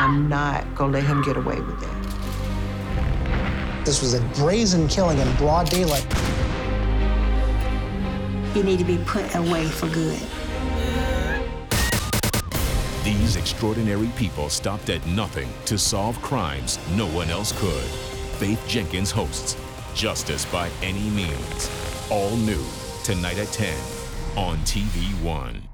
I'm not gonna let him get away with that. This was a brazen killing in broad daylight. You need to be put away for good. These extraordinary people stopped at nothing to solve crimes no one else could. Faith Jenkins hosts Justice by Any Means. All new tonight at 10 on TV1.